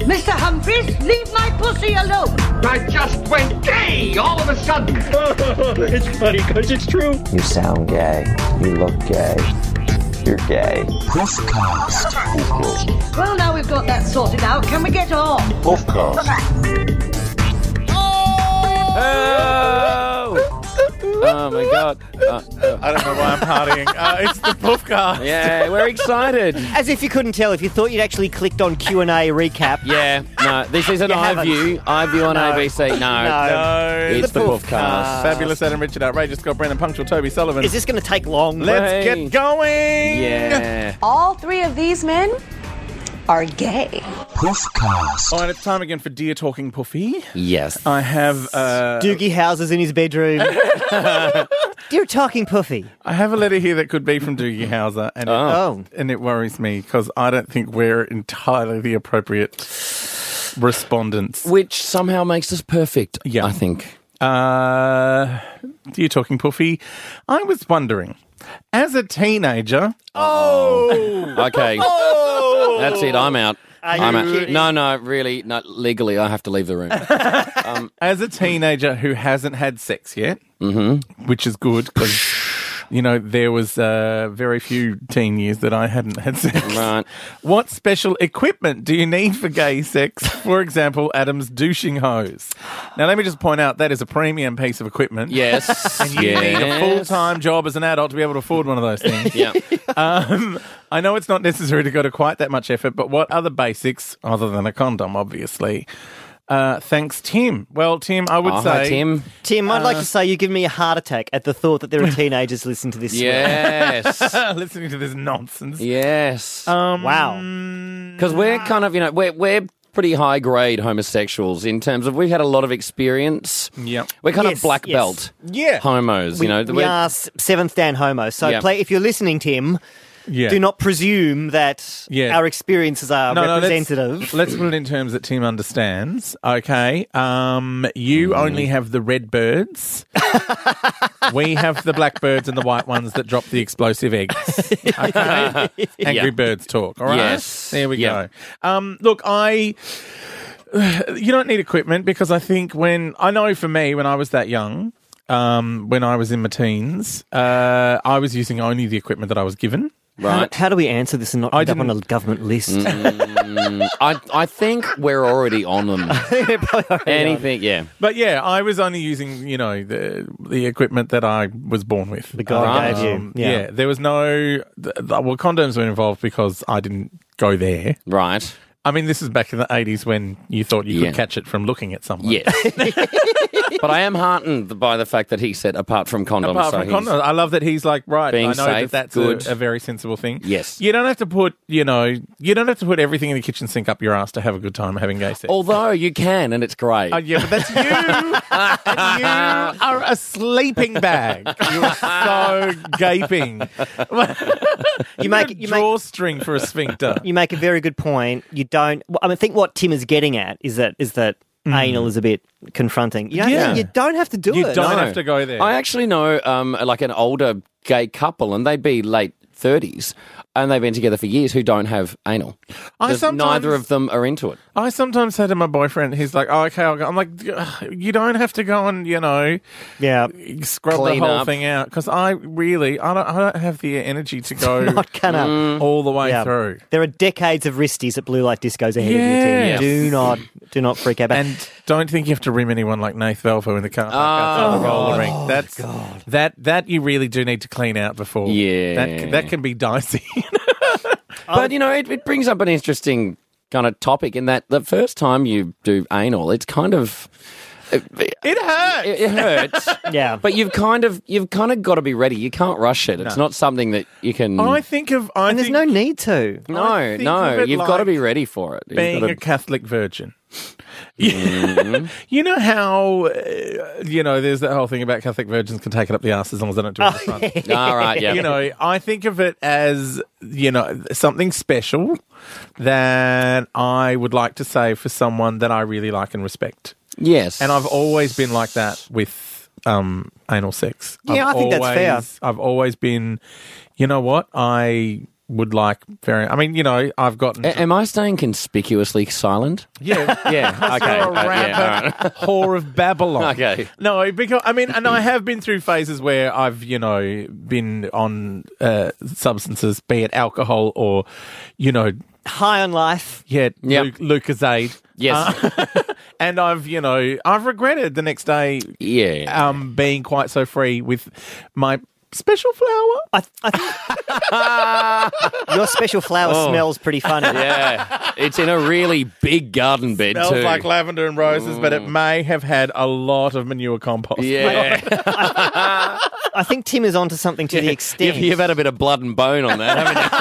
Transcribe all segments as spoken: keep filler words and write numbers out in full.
Mister Humphries, leave my pussy alone. I just went gay all of a sudden. It's funny because it's true. You sound gay. You look gay. You're gay. Puffcast. Well, now we've got that sorted out, can we get on? Puffcast. Oh! Oh my God! Uh, uh, I don't know why I'm partying. Uh, it's the Puffcast. yeah, we're excited. As if you couldn't tell, if you thought you'd actually clicked on Q and A recap. Yeah, no, this is an You haven't. iView. iView on No. A B C. No, No, it's the, the Puffcast. Puffcast. Fabulous Adam Richard, outrageous Scott Brennan, punctual Toby Sullivan. Is this going to take long? Let's Hey. get going. Yeah. All three of these men are gay. Puffcast. All right, it's time again for Dear Talking Puffy. Yes. I have uh, Doogie Howser's in his bedroom. Dear Talking Puffy. I have a letter here that could be from Doogie Howser, and it, Oh. and it worries me because I don't think we're entirely the appropriate respondents. Which somehow makes us perfect. Yeah. I think. Uh, Dear Talking Puffy, I was wondering, as a teenager, Okay. That's it. I'm out. Are I'm you out. kidding? No, no, really, no, legally, I have to leave the room. as a teenager who hasn't had sex yet, mm-hmm. which is good because, you know, there was uh, very few teen years that I hadn't had sex. Right. What special equipment do you need for gay sex? For example, Adam's douching hose. Now, let me just point out that is a premium piece of equipment. Yes. And you need a full-time job as an adult to be able to afford one of those things. Yeah. Um, I know it's not necessary to go to quite that much effort, but what other basics, other than a condom, obviously? Uh, thanks, Tim. Well, Tim, I would Oh, say... hi, Tim. Tim, I'd like to say you give me a heart attack at the thought that there are teenagers listening to this. Yes. listening to this nonsense. Yes. Um, Wow. Because we're kind of, you know, we're we're pretty high grade homosexuals in terms of we've had a lot of experience. Yep. We're kind Yes, of black yes. belt Yeah. homos. We, you know, we We're- are s- seventh dan homos. So Yeah. play, if you're listening, Tim, Yeah. do not presume that Yeah. our experiences are No, no, let's- representative. let's put it in terms that Tim understands. Okay. Um, you only have the red birds. We have the black birds and the white ones that drop the explosive eggs. Okay. Angry Yeah. Birds talk. All right. Yes. There we Yeah. go. Um, look, I. You don't need equipment because I think when I know for me when I was that young, um, when I was in my teens, uh, I was using only the equipment that I was given. How, right. how do we answer this and not I end up on a didn't- government list? I I think we're already on them. Anything, yeah. But yeah, I was only using, you know, the the equipment that I was born with. The God Right. gave you. Um, Yeah. yeah. there was no. th- th- well, condoms were involved because I didn't go there. Right. I mean, this is back in the eighties when you thought you Yeah. could catch it from looking at someone. Yes. But I am heartened by the fact that he said apart from condoms. Apart so from he's- condoms, I love that he's like, right, Being I know safe, that that's good. a, a very sensible thing. Yes. You don't have to put, you know, you don't have to put everything in the kitchen sink up your ass to have a good time having gay sex. Although you can, and it's great. Oh, yeah, but that's you. And you are a sleeping bag. You are so gaping. you make- make you a make- drawstring for a sphincter. You make a very good point. You don't. I mean, I think what Tim is getting at is that is that anal is a bit confronting. You don't, Yeah. you don't have to do You it. don't No. have to go there. I actually know um, like an older gay couple, and they'd be late thirties, and they've been together for years who don't have anal. I 'Cause sometimes- neither of them are into it. I sometimes say to my boyfriend, he's like, oh, okay, I'll go. I'm like, "Ugh, you don't have to go and, you know, Yeah. scrub Clean the whole up. thing out. Because I really, I don't, I don't have the energy to go Not gonna. all the way Yeah. through. There are decades of wristies at blue light discos ahead Yes. of you, Tim. Do not, do not freak out. And don't think you have to rim anyone like Nath Velvo in the car park outside the roller rink. That's that that you really do need to clean out before. Yeah. that that can be dicey. But, you know, it, it brings up an interesting kind of topic in that the first time you do anal, it's kind of... It, It hurts. it, it hurts. yeah. But you've kind of you've kind of got to be ready. You can't rush it. It's not something that you can... I think of I and there's think no need to. no, I think no. of it You've got to like be ready for it. You've being gotta- a Catholic virgin. You know how uh, you know there's that whole thing about Catholic virgins can take it up the arse as long as they don't do it in the front. All right, yeah. You know, I think of it as, you know, something special that I would like to say for someone that I really like and respect. Yes. And I've always been like that with um, anal sex. Yeah, I've I think that's fair. always- I've always been, you know what, I would like very. I mean, you know, I've gotten. A- am I staying conspicuously silent? yeah. Yeah. Okay. You're a uh, yeah, rampant all right. whore of Babylon. Okay. No, because I mean, and I have been through phases where I've, you know, been on uh, substances, be it alcohol or, you know, High on life. yeah, Yep. Lu- Lucozade. Yes. Uh, and I've, you know, I've regretted the next day Yeah. um, being quite so free with my special flower. I, I think your special flower smells pretty funny. Yeah. It's in a really big garden bed Smells too. like lavender and roses, but it may have had a lot of manure compost. Yeah. I think Tim is onto something to the extent. You've, you've had a bit of blood and bone on that,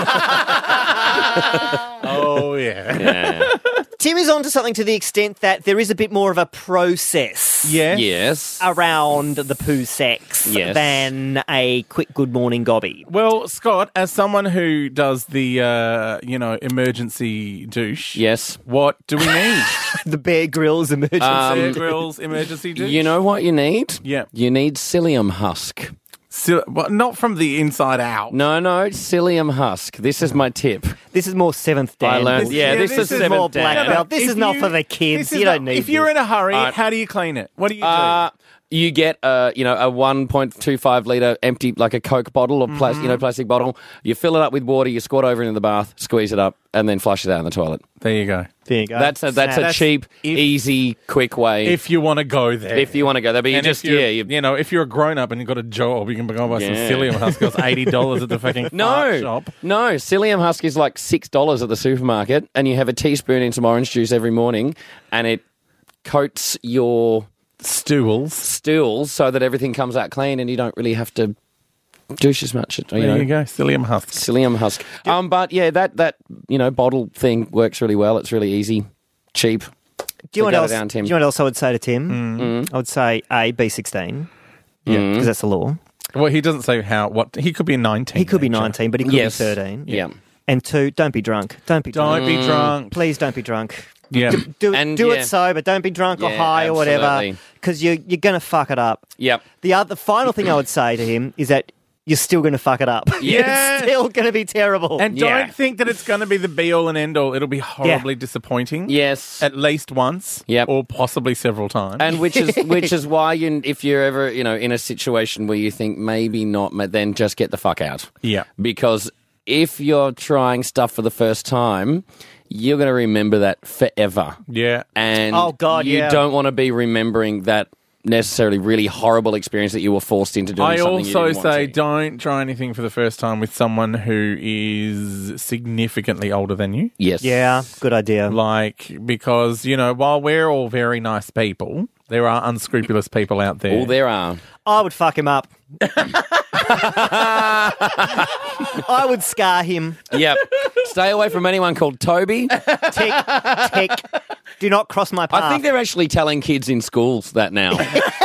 haven't you? Oh, yeah. Yeah. Tim is onto something to the extent that there is a bit more of a process Yes. Yes. around the poo sex Yes. than a quick good morning gobby. Well, Scott, as someone who does the, uh, you know, emergency douche, Yes. what do we need? The Bear Grylls emergency. Bear Grylls emergency douche? You know what you need? Yeah. You need psyllium husk. So, well, not from the inside out. No, no, psyllium husk. This is my tip. This is more seventh Dan. I learned- yeah, this is seventh more Dan. black No, no, belt. This If is not you- for the kids. this is You don't not- need If you're this. in a hurry, Uh, how do you clean it? What do you do? Uh, you get a, you know, a one point two five litre empty, like a Coke bottle or plastic, Mm-hmm. you know, plastic bottle. You fill it up with water, you squat over into the bath, squeeze it up, and then flush it out in the toilet. there you go. There you go. That's a, that's a Snap. cheap, if- easy, quick way. If you want to go there. if you want to go there, but you And just, if you're, yeah, you, you know, if you're a grown up and you've got a job, you can go buy some Yeah. psyllium husk. It costs eighty dollars at the fucking No, fart shop. no. Psyllium husk is like six dollars at the supermarket, and you have a teaspoon in some orange juice every morning, and it coats your Stools. stools so that everything comes out clean, and you don't really have to douche as much. You There know, you go. Psyllium husk. psyllium husk. Um, but yeah, that that you know bottle thing works really well. It's really easy, cheap. Do you know what Go else? down, Tim. Do you know what else I would say to Tim? Mm. I would say A, be sixteen. Yeah. Because that's the law. Well, he doesn't say how. What he could be nineteen. He could be actually. nineteen, but he could Yes. be thirteen. Yeah. And two, don't be drunk. Don't be drunk. Don't be drunk. Please don't be drunk. Yeah. Do, And, do yeah. it sober. Don't be drunk or Yeah, high or whatever. absolutely. Because you're, you're going to fuck it up. Yep. The other, the final thing I would say to him is that you're still going to fuck it up. Yes. It's still going to be terrible. And Yeah. don't think that it's going to be the be all and end all. It'll be horribly disappointing. Yes. At least once. Yep. Or possibly several times. And which is which is why you, if you're ever you know in a situation where you think maybe not, then just get the fuck out. yeah. Because if you're trying stuff for the first time, you're going to remember that forever. Yeah. And Oh, God, you yeah. don't want to be remembering that necessarily really horrible experience that you were forced into doing I something you also didn't want say to. don't try anything for the first time with someone who is significantly older than you. Yes. yeah, good idea. Like, because, you know, while we're all very nice people, there are unscrupulous people out there. All there are. I would fuck him up. I would scar him. Yep. Stay away from anyone called Toby. Tick, tick. Do not cross my path. I think they're actually telling kids in schools that now.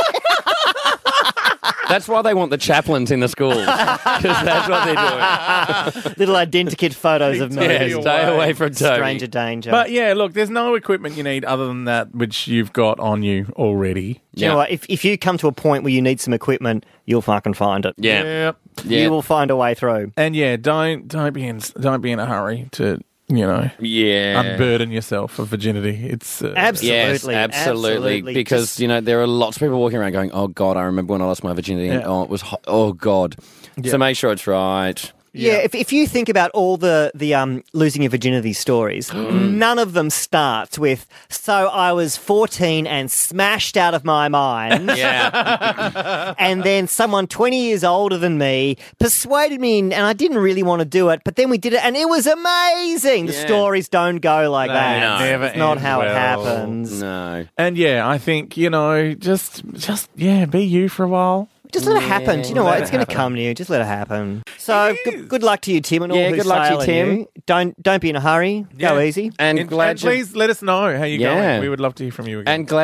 That's why they want the chaplains in the schools, because that's what they're doing. Little identikit photos of me. Yeah, Yeah, stay away from Toby. Stranger danger. But yeah, look, there's no equipment you need other than that which you've got on you already. Do you know what? If, if you come to a point where you need some equipment, you'll fucking find it. Yeah. Yep. Yeah. You will find a way through. And yeah, don't don't be in don't be in a hurry to, you know, Yeah. unburden yourself of virginity. It's uh, Absolutely. Yes, absolutely. absolutely. Because, Just- you know, there are lots of people walking around going, oh, God, I remember when I lost my virginity. And, Yeah. oh, it was hot. Oh, God. Yeah. So make sure it's right. Yeah, if, if you think about all the, the um, losing your virginity stories, none of them starts with, so I was fourteen and smashed out of my mind, Yeah. and then someone twenty years older than me persuaded me, and I didn't really want to do it, but then we did it, and it was amazing. The Yeah. stories don't go like They that. never It's not end how it well. happens. No. And yeah, I think, you know, just just yeah, be you for a while. Just let it happen. Do you know Let what? it It's going to happen. come to you. Just let it happen. So good, good luck to you, Tim, and all Yeah, who good luck to you, sail in Tim. you. Don't don't be in a hurry. Go Yeah. easy. And, And, glad and you please let us know how you're Yeah. going. We would love to hear from you again. and glad you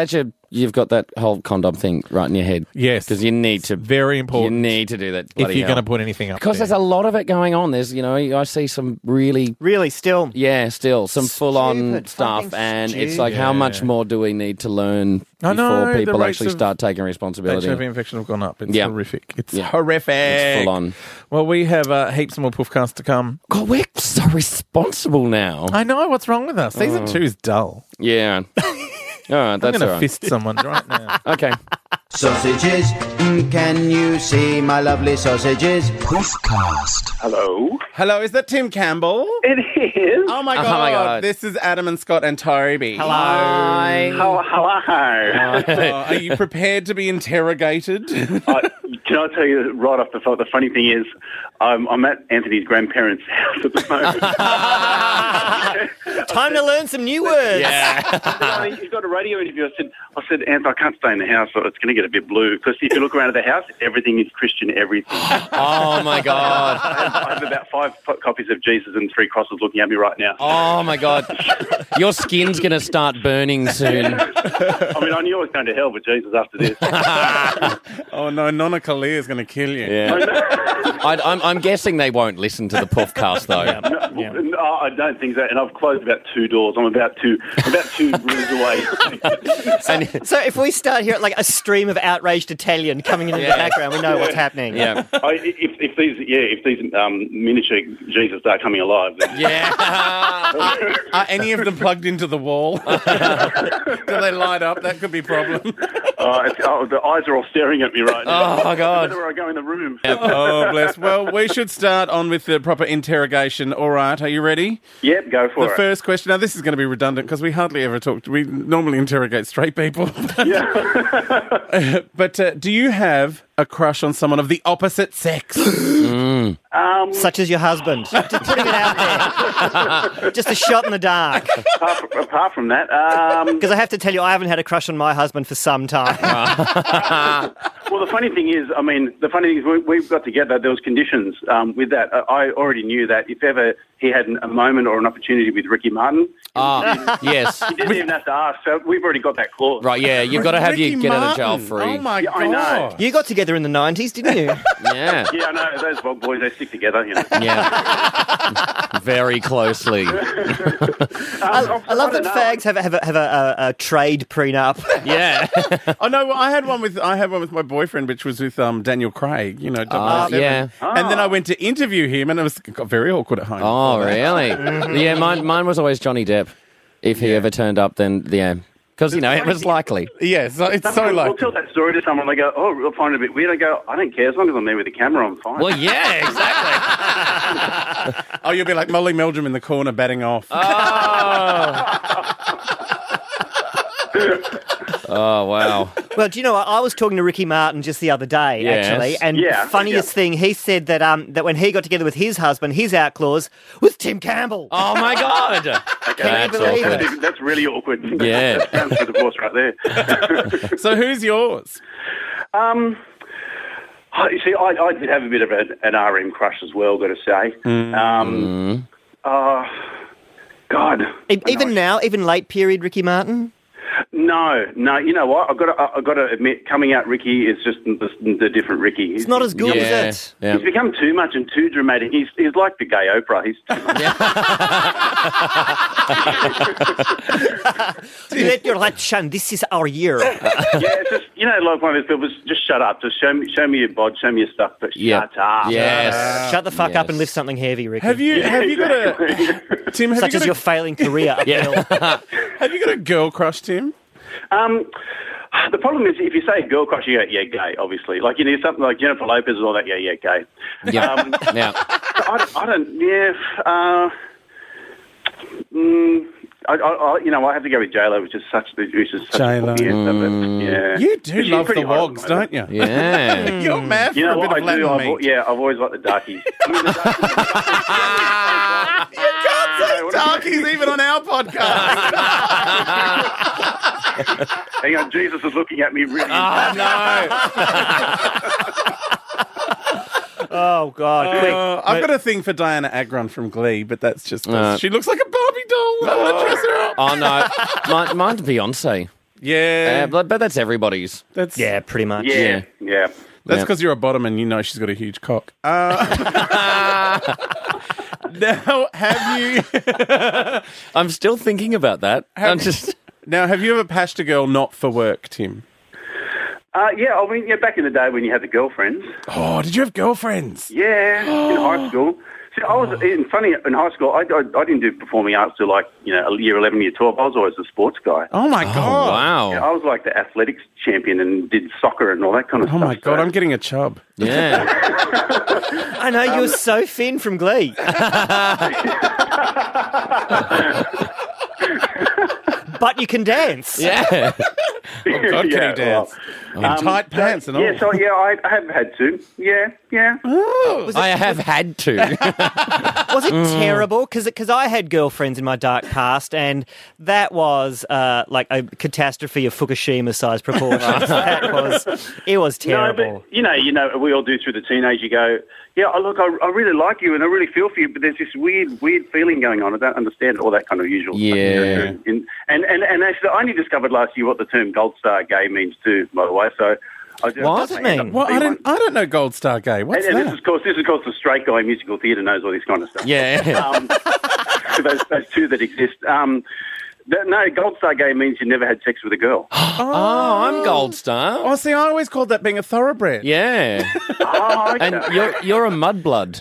you've got that whole condom thing right in your head. Yes. Because you need to. Very important. You need to do that. If you're going to put anything up Because there. there's a lot of it going on. There's, you know, I see some really, Really, still. yeah, still some full-on Stupid, stuff, fucking and it's stupid. like, how Yeah. much more do we need to learn I know, before the people rates actually of start taking H responsibility? I V infection have gone up. It's Yeah. horrific. It's Yeah. horrific. It's full on. Well, we have uh, heaps more Puffcasts to come. God, we're so responsible now. I know. What's wrong with us? Season two is dull. Yeah. All right, I'm that's going all to right. fist someone right now. Okay. Sausages, mm, can you see my lovely sausages? Puffcast. Hello. Hello, is that Tim Campbell? It is. Oh my Oh god! my God. This is Adam and Scott and Toby. Hello. Hi. How, hello. Oh, are you prepared to be interrogated? I, can I tell you right off the top, the funny thing is, I'm, I'm at Anthony's grandparents' house at the moment. Time to learn some new words. Yeah. He's got a radio interview. I said, I said, Anthony, I can't stay in the house, so it's going to get a bit blue. Because if you look around at the house, everything is Christian, everything. Oh my God. I have, I have about five co- copies of Jesus and three crosses looking at me right now. Oh my God. Your skin's going to start burning soon. I mean, I knew I was going to hell with Jesus after this. Oh no, Nonna Kalia is going to kill you. Yeah. I, I'm, I'm guessing they won't listen to the Puffcast though. No, no, I don't think so. And I've closed about two doors. I'm about two, about two rooms away. And, So if we start here like a stream of outraged Italian coming into Yeah. the background, we know what's happening. yeah. I, if, if these, yeah, if these um, miniature Jesus start coming alive, then Yeah. Are any of them plugged into the wall? Do they light up? That could be a problem. uh, it's, oh, the eyes are all staring at me right now. Oh my God. Where I go in the room. Oh, bless. Well, we should start on with the proper interrogation. All right, are you ready? Yep, go for The it. first question. Now, this is going to be redundant because we hardly ever talk. We normally interrogate straight people. Yeah. But uh, do you have a crush on someone of the opposite sex? um, Such as your husband. Just putting it out there. Just a shot in the dark. apart, from, apart from that, um, Because I have to tell you, I haven't had a crush on my husband for some time. well, the funny thing is, I mean, the funny thing is, we, we got together. There was conditions um, with that. I I already knew that if ever he had an, a moment or an opportunity with Ricky Martin, Ah, yes. he didn't even have to ask. So we've already got that clause. Right, yeah, you've got to have Ricky you get out of jail Martin. free. Oh, my Yeah, I God. know. You got together in the nineties, didn't you? Yeah. Yeah, I know. Those Bob boys, they stick together, you know. Yeah. Very closely. I, I love that fags have, a- have, a, have a, a, a trade prenup. Yeah. Oh no, well, I had one with I had one with my boyfriend, which was with um, Daniel Craig. You know, Ah, double oh seven. yeah. And then I went to interview him, and it was it got very awkward at home. Oh, really? Yeah, mine, mine was always Johnny Depp. If he ever turned up, then, yeah. Because, you know, it was likely. Yeah, so it's so Someone like. will tell that story to someone. They go, "Oh, we'll find it a bit weird." I go, "I don't care as long as I'm there with the camera. I'm fine." Well, yeah, exactly. Oh, you'll be like Molly Meldrum in the corner batting off. Oh, wow. Well, do you know what? I was talking to Ricky Martin just the other day, Yes. actually, and Yeah, funniest yeah. thing, he said that um that when he got together with his husband, his out clause was Tim Campbell. Oh, my God. Can you That's believe awkward. it? That's really awkward. Yeah. That sounds for divorce right there. So who's yours? Um, I- you see, I, I did have a bit of a, an R M crush as well, got to say. Um, uh, God. E- Even now, even late period Ricky Martin? No, no. You know what? I've got to, I've got to admit, coming out Ricky is just the, the different Ricky. It's not as good, Yeah. is it? Yeah. He's become too much and too dramatic. He's, he's like the gay Oprah. He's Let your light shine. This is our year. yeah, it's just, you know, like one of those people, just shut up. Just show me, show me your bod, show me your stuff, but Yeah. shut up. Yes. Shut the fuck up and Yes. lift something heavy, Ricky. Have you have you got a Exactly. Tim? Have Such you as got your a, failing career uphill. have you got a girl crush, Tim? Um, the problem is, if you say girl crush, you go, yeah, gay, obviously. Like, you know, something like Jennifer Lopez and all that, yeah, yeah, gay. Yeah. Um, Yeah. I, I don't, yeah, uh, mm, I, I, I, you know, I have to go with J-Lo, which is such, which is such J-Lo. a mm. yeah. You do She's love pretty the hot at wogs, the don't moment. you? Yeah. You're mad for You know a bit what of I do? Latin I've, meat. yeah, I've always liked the darkies. I mean, the darkies You can't say darkies even on our podcast. hang on, Jesus is looking at me really. Oh, no. Oh, God. Quick. Uh, I've got a thing for Diana Agron from Glee, but that's just 'cause Uh, she looks like a Barbie doll. I want to dress her up. Oh, no. Mine, mine's Beyonce. Yeah. Uh, but, but that's everybody's. That's Yeah, pretty much. Yeah, yeah. That's Yeah. because you're a bottom and you know she's got a huge cock. Uh, now, have you I'm still thinking about that. I'm just. now have you ever pashed a girl not for work, Tim? Uh, yeah, I mean, yeah, back in the day when you had the girlfriends. Oh, did you have girlfriends? Yeah, in high school. See, I was in funny in high school. I, I, I didn't do performing arts till like you know year eleven, year twelve. I was always a sports guy. Oh my god! Wow. Yeah, I was like the athletics champion and did soccer and all that kind of Oh stuff. my god! so- I'm getting a chub. Yeah. I know, you were so Finn from Glee. But you can dance. Yeah. Oh god, can Yeah, he dance? well, In tight pants and all. Yeah, so yeah, I, I have had to. Yeah, yeah. I have had to. Was it terrible? Because I had girlfriends in my dark past, and that was uh, like a catastrophe of Fukushima-sized proportions. That was, it was terrible. No, but you know, you know, we all do through the teenage. You go, yeah, oh, look, I, I really like you and I really feel for you, but there's this weird, weird feeling going on. I don't understand all that kind of usual Yeah. stuff. In, and, and, and actually, I only discovered last year what the term gold star gay means too, by the way. So, I just, What does it mean? Well, I don't. I don't know Gold Star Gay. What's And, and that? this is, of course, this is, of course, the straight guy in musical theatre knows all this kind of stuff. Yeah. Um, those, those two that exist. Um, th- no, gold star gay means you never had sex with a girl. Oh, I'm Gold Star. Oh, see, I always called that being a thoroughbred. Yeah. Oh, okay. And you're you're a mudblood.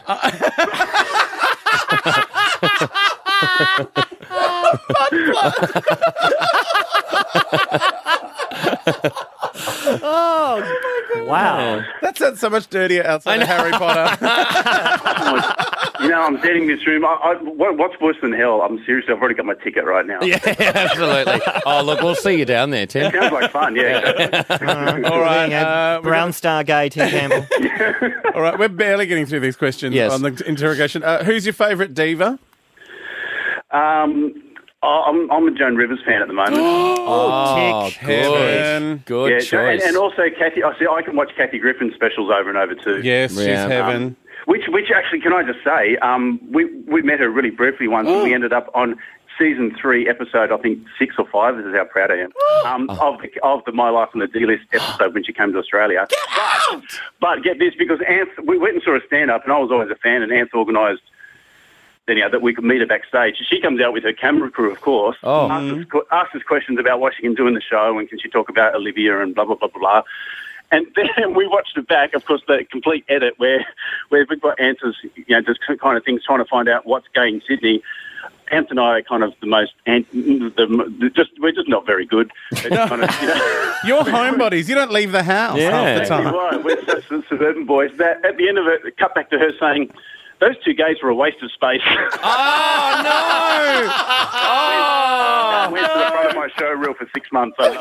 Wow. That sounds so much dirtier outside of Harry Potter. You know, I'm setting this room. I, I, what, what's worse than hell? I'm seriously, I've already got my ticket right now. Yeah, absolutely. Oh, look, we'll see you down there, Tim. Sounds like fun, yeah. All right, uh, we're Brown Star Gay, Tim Campbell. All right, we're barely getting through these questions Yes. on the interrogation. Uh, who's your favourite diva? Um, oh, I'm, I'm a Joan Rivers fan at the moment. Oh, tick. Heaven. good. Good yeah, choice. and, and also Kathy. I see. I can watch Kathy Griffin specials over and over too. Yes, she's Yeah. heaven. Which, which actually, can I just say, um, we we met her really briefly once, and we ended up on season three, episode I think six or five. This is how proud I am um, of the of the My Life on the D-List episode when she came to Australia. Get out! But, but get this, because Anth, we went and saw a stand up, and I was always a fan, and Anth organised. Anyhow, that we could meet her backstage. She comes out with her camera crew, of course. Oh. Asks us, que- asks us questions about what she can do in the show and can she talk about Olivia and blah, blah, blah, blah, blah. And then we watched it back, of course, the complete edit where, where we've got answers, you know, just kind of things, trying to find out what's gay in Sydney. Ant and I are kind of the most, ant- the, the, just we're just not very good. It's kind of, you know, You're homebodies. You don't leave the house Yeah. half the exactly time. right. We're such the suburban boys. That at the end of it, it cut back to her saying, those two gays were a waste of space. Oh, no! I went to the front of my show reel for six months. I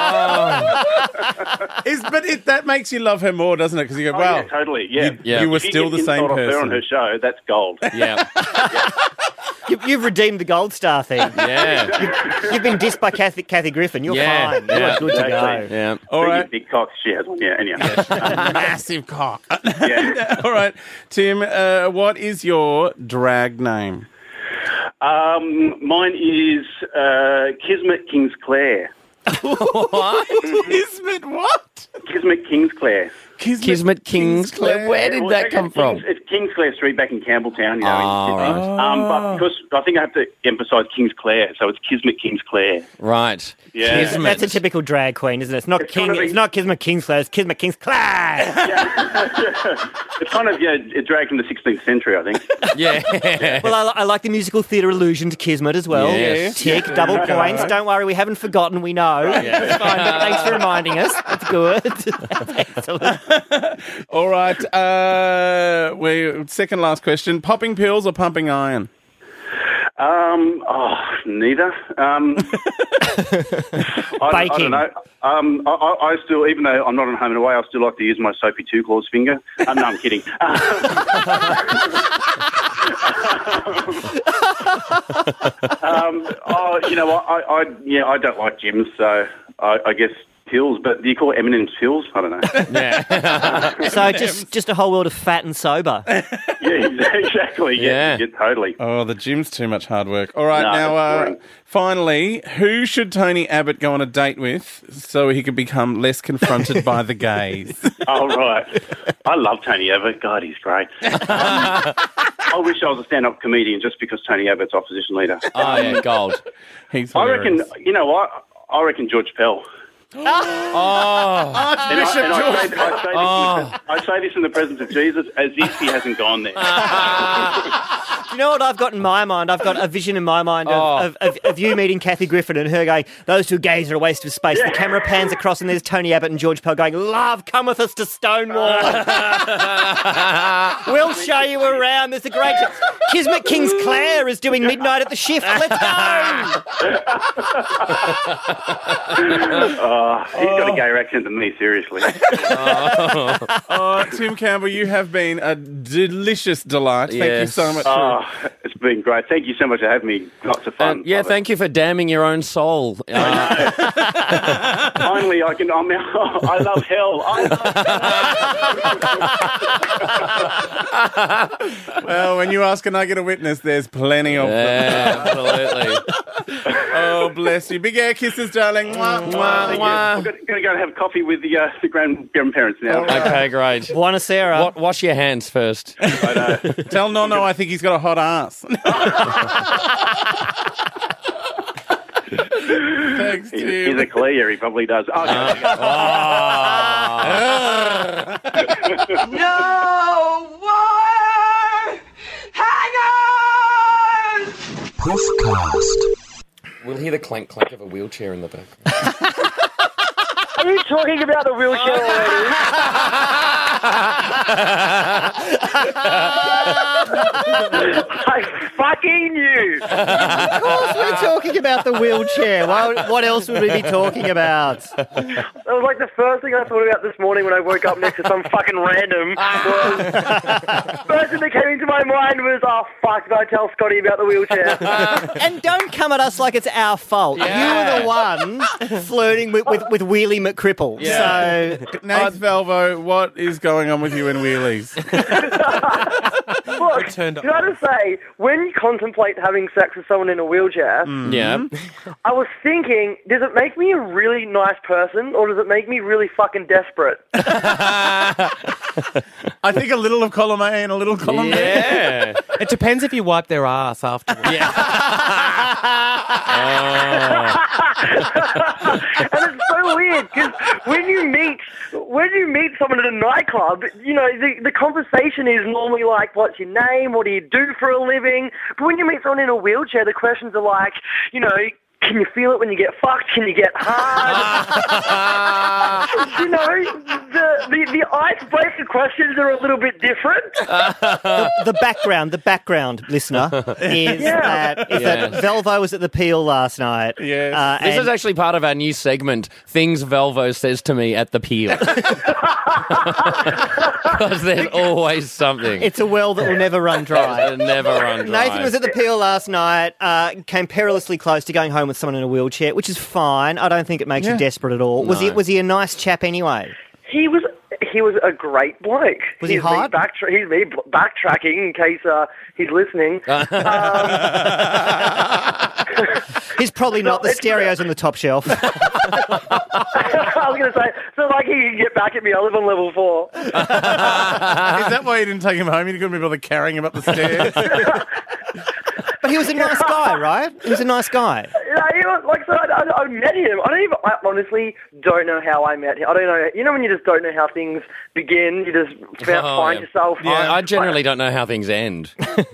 love it. Is, but it, that makes you love her more, doesn't it? Because you go, Oh, well, yeah, totally, yeah. you, Yeah. you were If you still get the same insult off her person. on her show, that's gold. Yeah. You, you've redeemed the Gold Star thing. Yeah. You've been dissed by Kathy, Kathy Griffin. You're Yeah. fine. You're Yeah. good to Exactly. go. Yeah. All Big- right. Big cock she has. Yeah, anyhow. Massive cock. Yeah. All right, Tim, uh, what is your drag name? Um, mine is uh, Kismet Kingsclair. What? Kismet what? Kismet Kingsclair. Kismet Kingsclair. Where did Well, that it's come from? Kings, it's Kingsclair Street back in Campbelltown, you know. Oh, in Sydney. right. Um, but because I think I have to emphasise Kingsclair, so it's Kismet Kingsclair. Right. Yeah. Kismet. That's a typical drag queen, isn't it? It's not It's King. kind of a- It's not Kismet Kingsclair. It's Kismet Kingsclair. It's kind of, yeah, it dragged from the sixteenth century, I think. Yeah. Well, I, li- I like the musical theatre allusion to Kismet as well. Yes. Tick, double points. Don't worry, we haven't forgotten. We know. It's fine, but thanks for reminding us. That's good. That's excellent. All right, uh, we second last question: popping pills or pumping iron? Um, oh, neither. Um, I, I Baking. don't know. Um, I, I, I still, even though I'm not on home and away, I still like to use my Sophie Two Claws finger. Uh, no, I'm kidding. um, oh, you know what? I, I, yeah, I don't like gyms, so I, I guess pills, but do you call M and M's pills? I don't know. Yeah. So just just a whole world of fat and sober. Yeah, exactly. Yeah, Yeah. yeah, totally. Oh, the gym's too much hard work. All right, No, now, it's uh, boring. finally, who should Tony Abbott go on a date with so he can become less confronted by the gays? Oh, right. I love Tony Abbott. God, he's great. I wish I was a stand-up comedian just because Tony Abbott's opposition leader. Oh, yeah, gold. He's I reckon, hilarious. you know what? I reckon George Pell. Oh, And I, and I, say, I, say this in the, I say this in the presence of Jesus as if he hasn't gone there. Do you know what I've got in my mind? I've got a vision in my mind of, Oh. of, of, of you meeting Kathy Griffin and her going, those two gays are a waste of space. The camera pans across and there's Tony Abbott and George Pell going, love, come with us to Stonewall. We'll show you around. There's a great... Kismet King's Clare is doing Midnight at the Shift. Let's go! Uh, he's got a gayer accent than me, seriously. Oh, Tim Campbell, you have been a delicious delight. Thank you Yes. so much. Oh, it's been great. Thank you so much for having me. Lots of fun. And, yeah, Love it. thank you for damning your own soul. Uh, Finally, I can. I'm, I love hell. I love Well, when you ask and I get a witness, there's plenty of them. yeah, absolutely. Oh, bless you. Big air kisses, darling. Mwah, mwah, Thank you. I'm mwah. going to go and have coffee with the, uh, the grand, grandparents now. Okay, great. Buonasera. Wa- wash your hands first. I know. Tell Nono I think he's got a hot ass. Thanks, He's, Tim. he's a clear. He probably does. Oh, okay. No more hangers! Puffcast. We'll hear the clank clank of a wheelchair in the background. Are you talking about the wheelchair already? I fucking knew. Of course we're talking about the wheelchair. What, what else would we be talking about? That was like the first thing I thought about this morning when I woke up next to some fucking random. Was, first thing that came into my mind was, oh fuck, did I tell Scotty about the wheelchair? And don't come at us like it's our fault. Yeah. You were the one flirting with, with, with Wheelie McCripple. Yeah. So Nath Valvo, what is going on with you in wheelies? Look, can I just say, when you contemplate having sex with someone in a wheelchair, Yeah. I was thinking, does it make me a really nice person or does it make me really fucking desperate? I think a little of column A and a little column B. Yeah. It depends if you wipe their ass afterwards. Yeah. And it's so weird because when you meet when you meet someone at a nightclub, you know the the conversation is normally like, "What's your name? What do you do for a living?" But when you meet someone in a wheelchair, the questions are like, you know. Can you feel it when you get fucked? Can you get hard? You know, the, the, the icebreaker questions are a little bit different. the, the background, the background, listener, is Yeah. that is Yeah. that Velvo was at the Peel last night. Yes. Uh, This and- is actually part of our new segment, Things Velvo Says to Me at the Peel. Because there's always something. It's a well that will never run dry. It'll never run dry. Nathan was at the Peel last night, uh, came perilously close to going home with someone in a wheelchair, which is fine. I don't think it makes you desperate at all. Was No. he was he a nice chap anyway? He was he was a great bloke. Was he he's hot? Me backtra- he's me b- backtracking in case uh, he's listening. um, He's probably not. The it's- stereo's on the top shelf. I was going to say, so like he can get back at me. I live on level four. Is that why you didn't take him home? You couldn't be bothered carrying him up the stairs? But he was a nice guy, right? He was a nice guy. Yeah, you know, like so, I, I, I met him. I don't even. I honestly don't know how I met him. I don't know. You know when you just don't know how things begin. You just found, Oh, find yeah. yourself. I, I generally don't know how things end.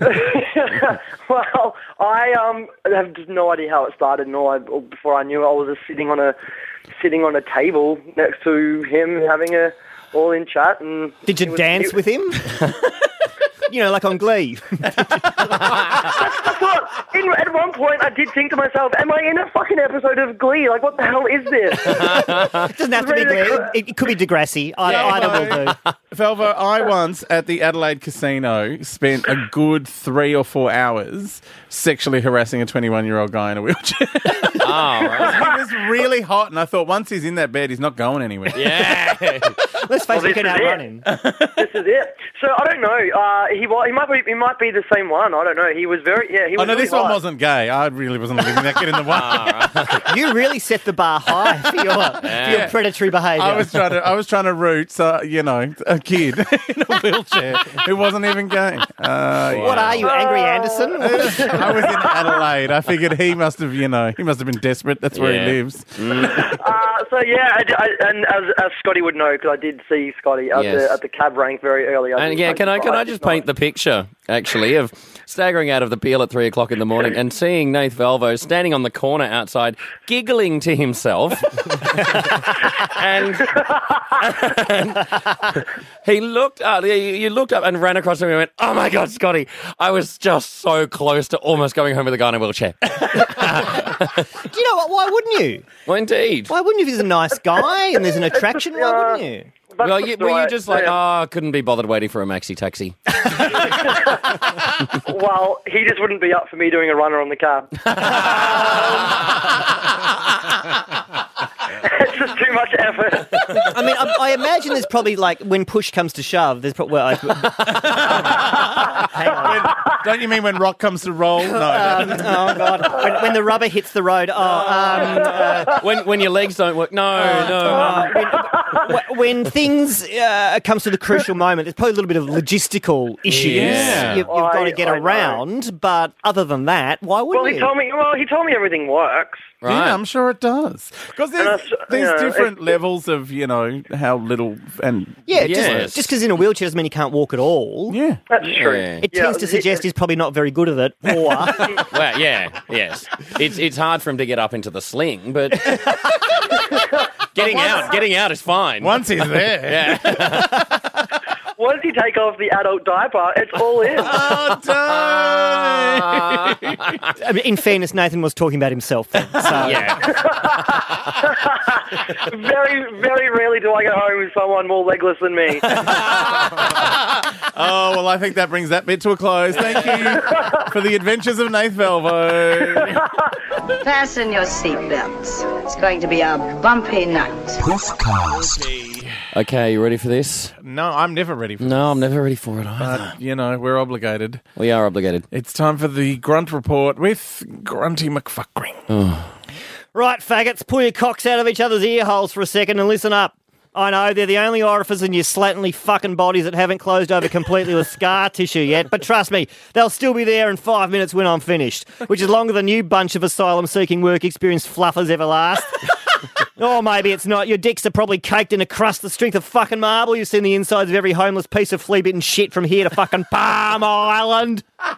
Well, I um have just no idea how it started. And all I, before I knew it, I was just sitting on a sitting on a table next to him, having a all in chat. And Did you it was- dance it- with him? You know, like on Glee. That's what, in, at one point, I did think to myself, am I in a fucking episode of Glee? Like, what the hell is this? It doesn't have to be Ready to Glee. cry. It, it could be Degrassi. Either, either will do. Valvo, I once at the Adelaide Casino spent a good three or four hours sexually harassing a twenty-one-year-old guy in a wheelchair. Oh, right. He was really hot, and I thought once he's in that bed, he's not going anywhere. Yeah. Let's face Well, it, you this can is outrun it. him. This is it. So I don't know. Uh, he wa- he might be he might be the same one. I don't know. He was very yeah. He was Oh, no, really this one hot. wasn't gay. I really wasn't letting that get in the way. You really set the bar high for your, for your predatory behaviour. I was trying to, I was trying to root, so, you know, a kid in a wheelchair who wasn't even gay. Uh, What are you, Angry Anderson? I was in Adelaide. I figured he must have, you know, he must have been desperate. That's where Yeah. he lives. Uh, so yeah, I, I, and as, as Scotty would know, because I did see Scotty at Yes. the at the cab rank very early. I And did- yeah, I can I did- can I did just not. paint the picture actually of staggering out of the Peel at three o'clock in the morning and seeing Nath Valvo standing on the corner outside, giggling to himself, and, and he looked up. You you looked up and ran across to me and went, "Oh my God, Scotty! I was just so close to almost going home with a guy in a wheelchair." Do you know what? Why wouldn't you? Well, indeed. Why wouldn't you if he's a nice guy and there's an attraction? Why wouldn't you? That's Well, the you, were you story. just like, Yeah. oh, couldn't be bothered waiting for a maxi taxi? Well, he just wouldn't be up for me doing a runner on the cab. It's just too much effort. I mean, I, I imagine there's probably like when push comes to shove. There's probably well, I, hang on. When- don't you mean when rock comes to roll? No. Um, oh God! When, when the rubber hits the road. Oh, um, uh, when when your legs don't work? No, no. uh, when, when things uh, comes to the crucial moment, there's probably a little bit of logistical issues Yeah. you've, you've got to I- get I know. around. But other than that, why wouldn't Well, he you? told me. Well, he told me everything works. Right. Yeah, I'm sure it does. Because there's, And that's- there's you know, different it- levels of, you know, how little and... yeah, Yes. just just because in a wheelchair doesn't mean you can't walk at all. Yeah. That's true. Yeah. It Yeah, tends to he- suggest he's probably not very good at it, or Well, yeah, yes. It's it's hard for him to get up into the sling, but getting out, getting out is fine. Once he's there. Yeah. Once you take off the adult diaper, it's all in. Oh, don't. I mean, in fairness, Nathan was talking about himself. Then, so. Yeah. very, very rarely do I go home with someone more legless than me. Oh, well, I think that brings that bit to a close. Thank you for the adventures of Nath Valvo. Fasten your seatbelts. It's going to be a bumpy night. Puffcast. Okay, you ready for this? No, I'm never ready for No, I'm never ready for it either. But, you know, we're obligated. We are obligated. It's time for the Grunt Report with Grunty McFuckring. Right, faggots, pull your cocks out of each other's ear holes for a second and listen up. I know they're the only orifice in your slatternly fucking bodies that haven't closed over completely with scar tissue yet, but trust me, they'll still be there in five minutes when I'm finished, which is longer than you bunch of asylum-seeking work experience fluffers ever last. Or maybe it's not. Your dicks are probably caked in a crust the strength of fucking marble. You've seen the insides of every homeless piece of flea-bitten shit from here to fucking Palm Island.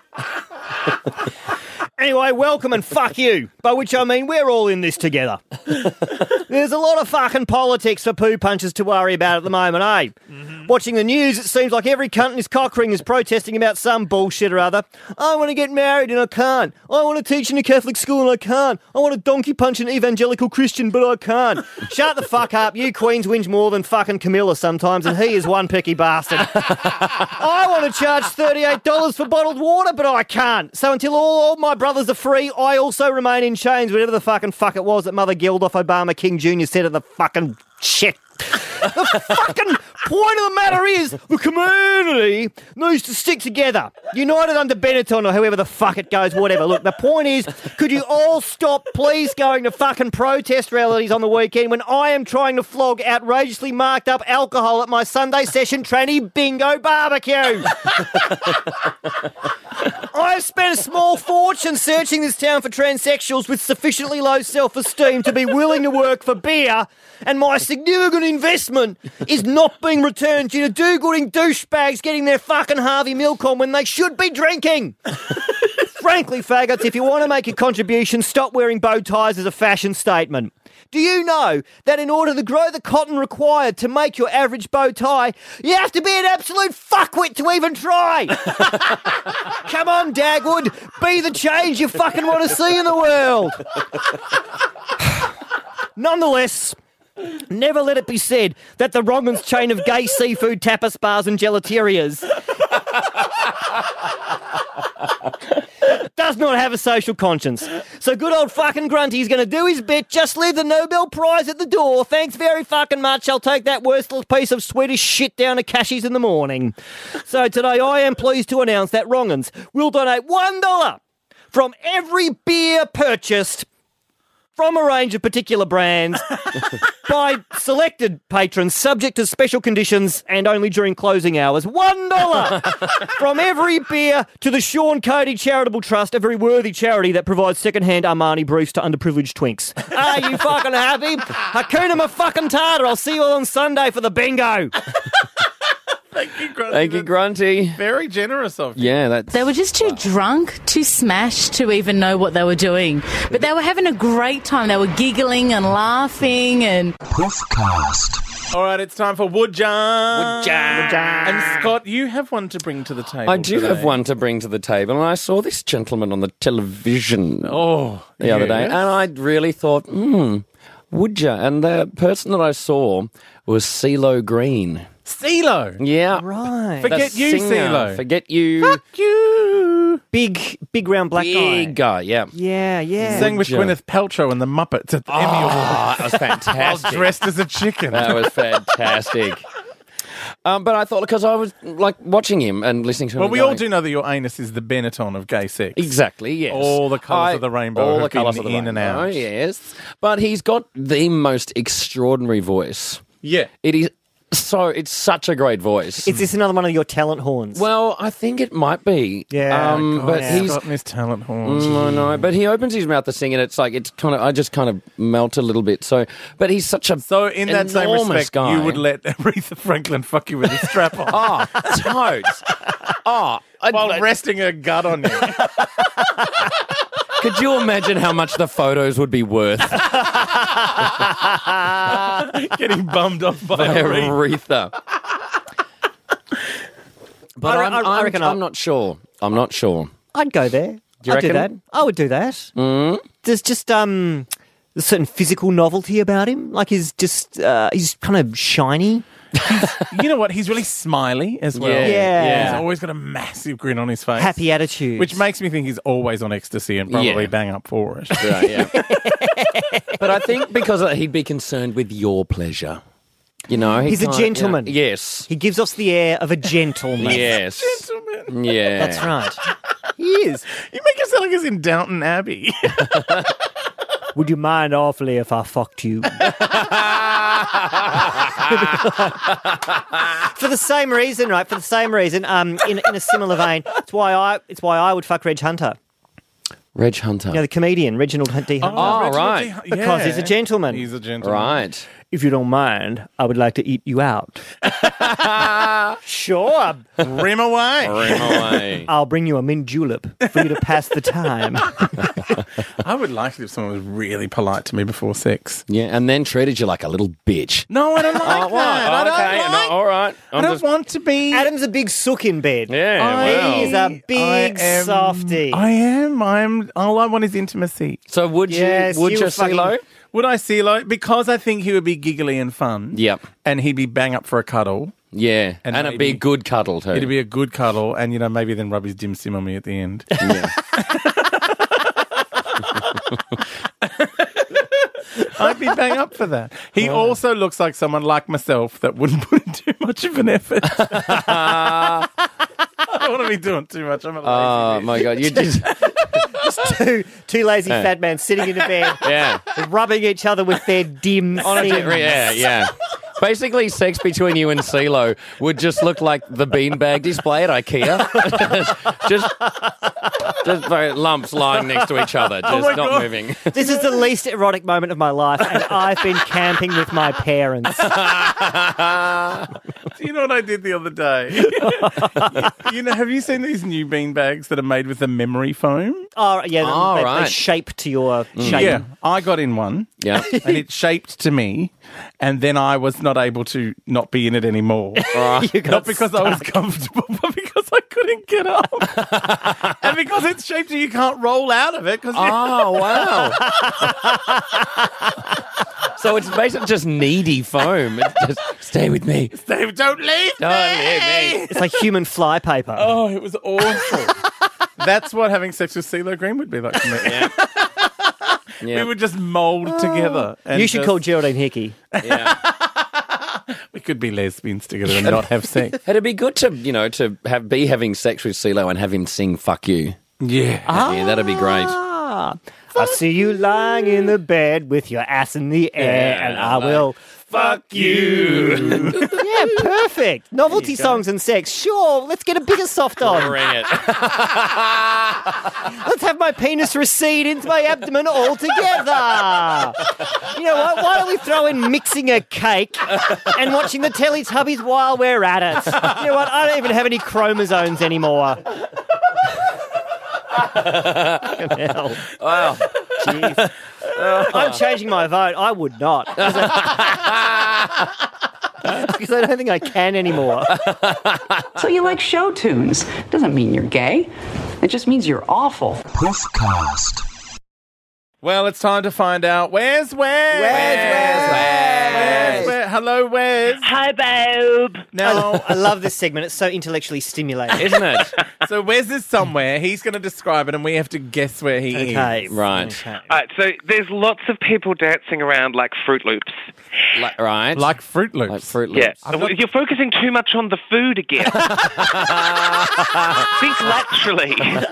Anyway, welcome and fuck you. By which I mean we're all in this together. There's a lot of fucking politics for poo punchers to worry about at the moment, eh? Mm-hmm. Watching the news, it seems like every cunt in his cock ring is protesting about some bullshit or other. I want to get married and I can't. I want to teach in a Catholic school and I can't. I want to donkey punch an evangelical Christian, but I can't. Shut the fuck up. You queens whinge more than fucking Camilla sometimes, and he is one picky bastard. I want to charge thirty-eight dollars for bottled water, but I can't. So until all, all my brothers are free, I also remain in chains, whatever the fucking fuck it was that Mother Geldof Obama King Junior said at the fucking shit. The fucking point of the matter is the community needs to stick together. United under Benetton or however the fuck it goes, whatever. Look, the point is, could you all stop please going to fucking protest rallies on the weekend when I am trying to flog outrageously marked up alcohol at my Sunday session tranny bingo barbecue? I've spent a small fortune searching this town for transsexuals with sufficiently low self-esteem to be willing to work for beer, and my significant investment is not being returned due to do-gooding douchebags getting their fucking Harvey Milk on when they should be drinking. Frankly, faggots, if you want to make a contribution, stop wearing bow ties as a fashion statement. Do you know that in order to grow the cotton required to make your average bow tie, you have to be an absolute fuckwit to even try? Come on, Dagwood, be the change you fucking want to see in the world. Nonetheless, never let it be said that the Wrongman's chain of gay seafood tapas bars and gelaterias does not have a social conscience. So good old fucking Grunty's going to do his bit, just leave the Nobel Prize at the door. Thanks very fucking much. I'll take that worthless piece of Swedish shit down to Cashies in the morning. So today I am pleased to announce that Wrong'uns will donate one dollar from every beer purchased from a range of particular brands by selected patrons, subject to special conditions and only during closing hours. One dollar from every beer to the Sean Cody Charitable Trust, a very worthy charity that provides second-hand Armani briefs to underprivileged twinks. Are you fucking happy? Hakuna ma fucking Tata. I'll see you all on Sunday for the bingo. Thank you, Grunty. Thank you, Grunty. Very generous of you. Yeah, that's... They were just too drunk, too smashed to even know what they were doing. But they were having a great time. They were giggling and laughing and... Puffcast. All right, it's time for Woodja. Woodja. And Scott, you have one to bring to the table. I do today. have one to bring to the table, and I saw this gentleman on the television Oh, the other day, yes. and I really thought, hmm, would ya? And the person that I saw was CeeLo Green. CeeLo. Yeah. Right. Forget The you, singer. CeeLo. Forget you. Fuck you. Big, big round black Big guy. guy, yeah. Yeah, yeah. Sang with Woodja. Gwyneth Paltrow and the Muppets at the Emmy Oh, Awards. that was While fantastic. dressed as a chicken. That was fantastic. Um, but I thought, because I was like watching him and listening to him. Well, and we going, all do know that your anus is the Benetton of gay sex. Exactly, yes. All the colours I- of the rainbow All have the colours been of the in rainbow, and out. yes. But he's got the most extraordinary voice. Yeah. It is so, it's such a great voice. Is this another one of your talent horns? Well, I think it might be. Yeah. Um, God, but yeah. he's... Scott and his talent horns. Mm, I know, but he opens his mouth to sing, and it's like it's kind of. I just kind of melt a little bit. So, but he's such a So, in that same enormous respect, guy. you would let Aretha Franklin fuck you with a strap on oh, totes. Oh, I, while I- resting her gut on you. could you imagine how much the photos would be worth? Getting bummed off by by Aretha. Aretha. But I- I'm, I- I I'm, reckon I'm I'll- not sure. I'm not sure. I'd go there. you I'd do that. reckon? I would do that. Mm? There's just um, a certain physical novelty about him. Like he's just uh, he's kind of shiny. You know what? He's really smiley as well. Yeah. Yeah. He's always got a massive grin on his face. Happy attitude. Which makes me think he's always on ecstasy and probably Yeah. bang up for it. Right, yeah. But I think because he'd be concerned with your pleasure. You know, he He's a can't- gentleman. you know- yes. He gives us the air of a gentleman. Yes. Gentleman. Yeah. That's right. He is. You make it sound like he's in Downton Abbey. Would you mind awfully if I fucked you? For the same reason, right? For the same reason, um, in in a similar vein, it's why I it's why I would fuck Reg Hunter. Reg Hunter. You know, the comedian Reginald D. Hunter. Oh, Reginald right. D. Hun- Because he's a gentleman. He's a gentleman. Right. If you don't mind, I would like to eat you out. Sure. Rim away. Rim away. I'll bring you a mint julep for you to pass the time. I would like it if someone was really polite to me before sex. Yeah, and then treated you like a little bitch. No, I don't like Oh, that. what? I don't okay. like No, all right. I I'm don't just- want to be. Adam's a big sook in bed. Yeah, I- wow. He's a big I am- softy. I am. I'm. All I want is intimacy. So would Yes, you? Would you you, were fucking- CeeLo? Would I see like because I think he would be giggly and fun. Yep. And he'd be bang up for a cuddle. Yeah, And and, it'd be maybe- a good cuddle too. It'd be a good cuddle, and you know maybe then rub his dim sim on me at the end. Yeah. I'd be bang up for that. He also looks like someone like myself that wouldn't put in too much of an effort. I don't want to be doing too much. I'm a lazy Oh bitch. my god, you just two two lazy Yeah. fat men sitting in a bed, yeah. rubbing each other with their dim Honestly, sims. yeah, yeah. Basically, sex between you and CeeLo would just look like the beanbag display at IKEA. just, just very lumps lying next to each other, just my not God. moving. This is the least erotic moment of my life, and I've been camping with my parents. Do you know what I did the other day? you know, have you seen these new bean bags that are made with the memory foam? Oh, yeah, they, Oh, they, they right. shape to your shape. Yeah, I got in one. Yeah. And it shaped to me, and then I was not able to not be in it anymore. You got Not because I was comfortable, but because I couldn't get up. And because it's shaped so you can't roll out of it. Cause you- Oh, wow. So it's basically just needy foam. It's just, stay with me. Dave, don't leave Don't me! leave me. It's like human flypaper. Oh, it was awful. That's what having sex with CeeLo Green would be like to me. Yeah. We would just mould together. And You should just- call Geraldine Hickey. Yeah. We could be lesbians together and not have sex. It'd be good to, you know, to have be having sex with CeeLo and have him sing "Fuck You." Yeah. Yeah, that'd be great. Ah, I see you lying in the bed with your ass in the air, and I will fuck you. Yeah, perfect. Novelty songs and sex. Sure, let's get a bigger soft on. Bring it. Let's have my penis recede into my abdomen altogether. You know what? Why don't we throw in mixing a cake and watching the Teletubbies while we're at it? You know what? I don't even have any chromosomes anymore. Fucking hell. Wow. Jeez. I'm changing my vote. I would not. Because I, because I don't think I can anymore. So you like show tunes. Doesn't mean you're gay. It just means you're awful. Puffcast. Well, it's time to find out. Where's Wes? Where's Wes? Where's Wes? Hello, Wes. Hi, babe. Now, I love this segment. It's so intellectually stimulating. Isn't it? so Wes is somewhere. He's going to describe it, and we have to guess where he Okay. is. Right. Okay. All right, so there's lots of people dancing around like Fruit Loops. Like, right. Like Fruit Loops. Like Fruit Loops. Yeah, well, you're focusing too much on the food again. Think laterally.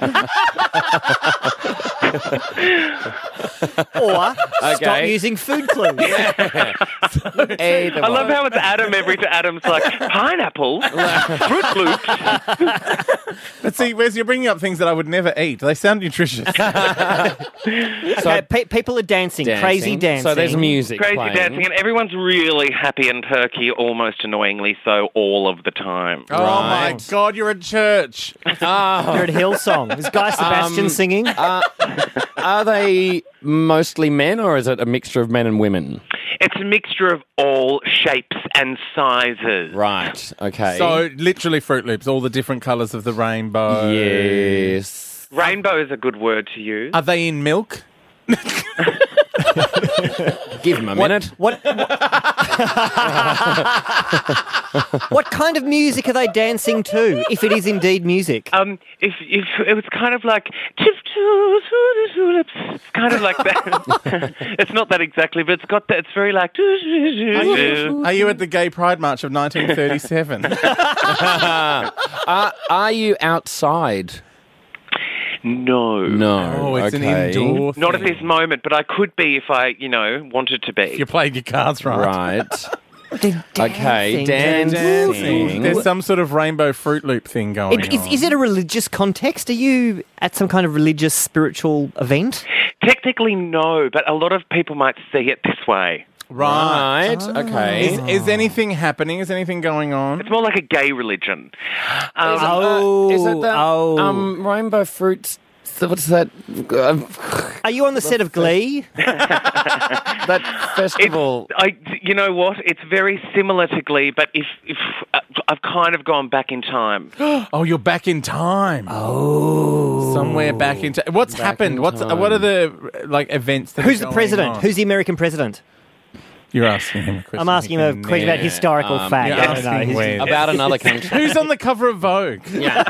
Or stop Okay. using food clues. Either I love way. how it's Adam every time. Adam's like, pineapple, Fruit Loops. But see, Wes, you're bringing up things that I would never eat. They sound nutritious. Okay, pe- people are dancing, Dancing. crazy dancing. So there's music Crazy playing. dancing, and everyone's really happy and perky, almost annoyingly so, all of the time. Oh, my Right. God, you're at church. Oh. You're at Hillsong. Is Guy Sebastian Um, singing? Uh, are they mostly men, or is it a mixture of men and women? It's a mixture of all shapes and sizes. Right. Okay. So, literally Fruit Loops, all the different colours of the rainbow. yes. Rainbow is a good word to use. Are they in milk? Give him a minute. What, what, what kind of music are they dancing to, if it is indeed music? Um, if if it was kind of like tulips, it's kind of like that. It's not that exactly, but it's got that. It's very like. Are you, are you at the Gay Pride March of nineteen thirty-seven? are, are you outside? No. No. Oh, it's okay. an indoor Not at thing. this moment, but I could be if I, you know, wanted to be. You played your cards right. Right. Okay, Dancing. dancing. There's some sort of rainbow Fruit Loop thing going It, is, on. is it a religious context? Are you at some kind of religious, spiritual event? Technically, no, but a lot of people might see it this way. Right. Right. Okay. Is, is anything happening? Is anything going on? It's more like a gay religion. Um, Oh, is it the oh. um, rainbow fruits? So what's that? Um, Are you on the set of Glee? that festival. I, you know what? It's very similar to Glee, but if, if uh, I've kind of gone back in time. Oh, you're back in time. Oh. Somewhere back in time. What's Back happened? in What's time. What are the like events that Who's are the going president? on? Who's the American president? You're asking him a question. I'm asking him a question about Yeah, historical um, fact. You're I don't know. asking He's- where. About another country. Who's on the cover of Vogue? Yeah.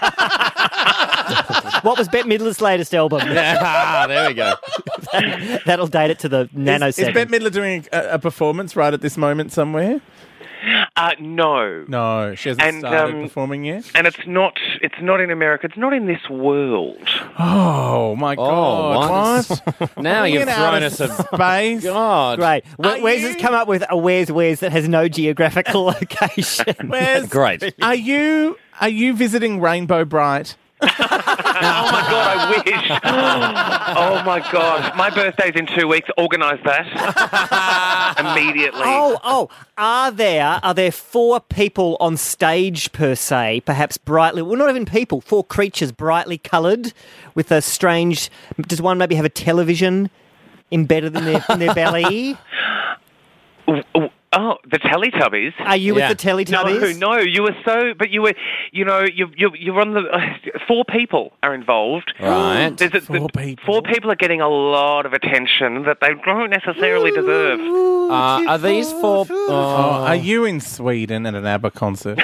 What was Bette Midler's latest album? Ah, there we go. That'll date it to the Is, is nanosecond. Bette Midler doing a, a performance right at this moment somewhere? Uh, no. No, she hasn't And, started um, performing yet. And it's not. It's not in America. It's not in this world. Oh my Oh, God! what? Now you've Being thrown out us of a space. God. Great. Are Where, Wes has you- come up with a Where's Where's that has no geographical location. Where's, Great. Are you are you visiting Rainbow Bright? Oh my God! I wish. Oh my God! My birthday's in two weeks. Organise that immediately. Oh, oh, are there are there four people on stage per se, perhaps brightly, well, not even people, four creatures brightly coloured with a strange, does one maybe have a television embedded in their, in their belly? Oh, The Teletubbies. Are you Yeah. with the Teletubbies? No, no, you were so, but you were, you know, you you you're on the uh, four people are involved. Right. There's a, Four the, people. Four people are getting a lot of attention that they don't necessarily deserve. Uh, are these four? Oh, Oh, are you in Sweden at an ABBA concert?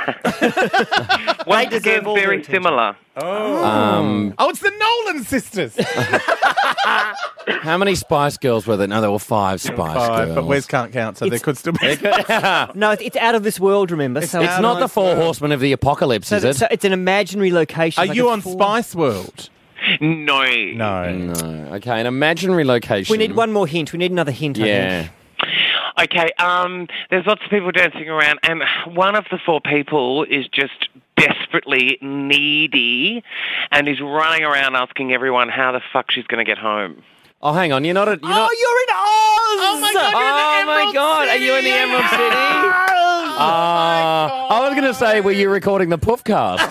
Once deserve again, all the very attention. similar. Oh. Um, oh, it's the Nolan sisters. how many Spice Girls were there? No, there were five Spice Five, Girls. but Wes can't count, so there could still be. No, it's- it's out of this world, remember? So It's not the Four Horsemen of the Apocalypse, So, is it? so it's an imaginary location. Are like you a on four- Spice World? No. No. No. Okay, an imaginary location. We need one more hint. We need another hint. I Yeah. think. Okay, um, there's lots of people dancing around, and one of the four people is just desperately needy and is running around asking everyone how the fuck she's going to get home. Oh, hang on. You're not. A, you're Oh, not. you're in Oz! Oh my God, you're in the Oh my Emerald God! Are City! you in the Emerald City? Uh, I was going to say, were you recording the Puffcast?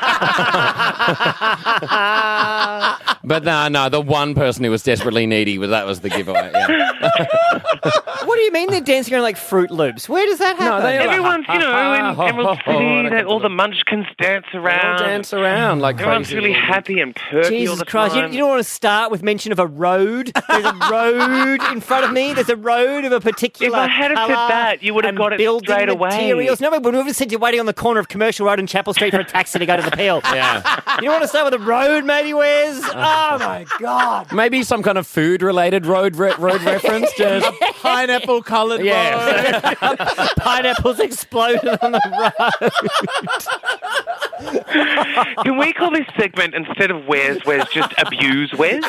But no, no, the one person who was desperately needy, was that was the giveaway. Yeah. What do you mean they're dancing around like Fruit Loops? Where does that happen? No, they- Everyone's, you know, in Emerald City, They that all the munchkins dance They all around. dance around like Everyone's crazy really little- happy and perky all Jesus the Christ, you, time. you don't want to start with mention of a road? There's a road in front of me. There's a road of a particular If I had have said colour that, you would have and got it building straight away. materials. No, but we would have said you're waiting on the corner of Commercial Road and Chapel Street for a taxi to go to the Peel. Yeah. You don't want to start with a road, maybe, Wes? Oh, my God. Maybe some kind of food-related road re- road reference. Just Pineapple coloured yeah. Pineapples exploded on the road. Can we call this segment, instead of Where's, Where's just Abuse Where's?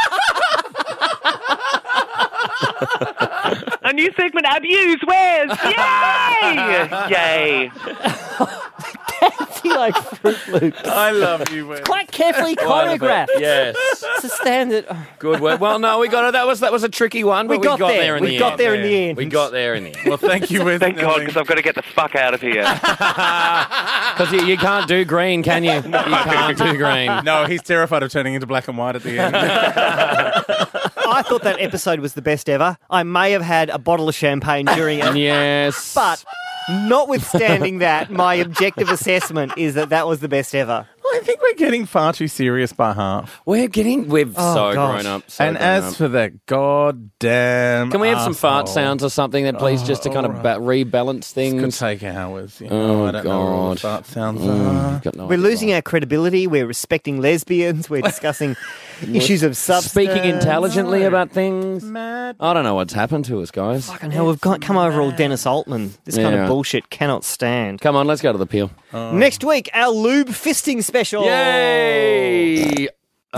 A new segment, Abuse Where's! Yay! Yay! Dancing like Fruit Loops. I love you, Wes. Quite carefully choreographed. Yes. It's a standard. Good work. Well, no, we got it. That was that was a tricky one, but We got got there. there in We the got end. there in the end. We got there in the end. Well, thank you, Wes. Thank God, because I've got to get the fuck out of here. Because you, you can't do green, can you? You can't do green. No, he's terrified of turning into black and white at the end. I thought that episode was the best ever. I may have had a bottle of champagne during it. Yes. But notwithstanding that, my objective assessment is that that was the best ever. I think we're getting far too serious by half. We're getting, we've Oh, so gosh. grown up. So and grown as up. for that goddamn Can we have some fart arsehole, sounds or something then, please, just to kind of ba- rebalance This could things? take hours. You Oh, know, I don't know what all the God. fart sounds Mm, are. you've got no We're idea. losing our credibility. We're respecting lesbians. We're discussing issues of substance. Speaking intelligently about things. Mad. I don't know what's happened to us, guys. Fucking hell, we've got, come over all Dennis Altman. This kind Yeah. of bullshit cannot stand. Come on, let's go to the peel. Next week, our lube fisting special. Yay! Oh.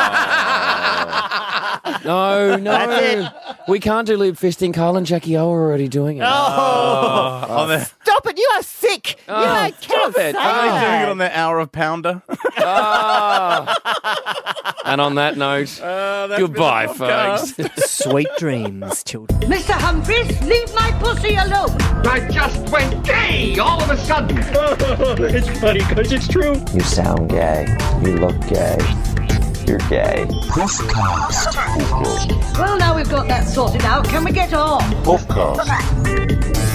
no, no. That's We can't do lube fisting. Carl and Jackie O are already doing it. Oh, On their, stop it! You are sick. Oh, you are, cannot stop it. say Oh. are they doing that. it on their hour of pounder? Oh. And on that note, Uh, that's been goodbye, the podcast. folks. Sweet dreams, children. Mister Humphries, leave my pussy alone. I just went gay all of a sudden. You sound gay. You look gay. You're gay. Puffcast. Well, now we've got that sorted out, can we get on? Puffcast.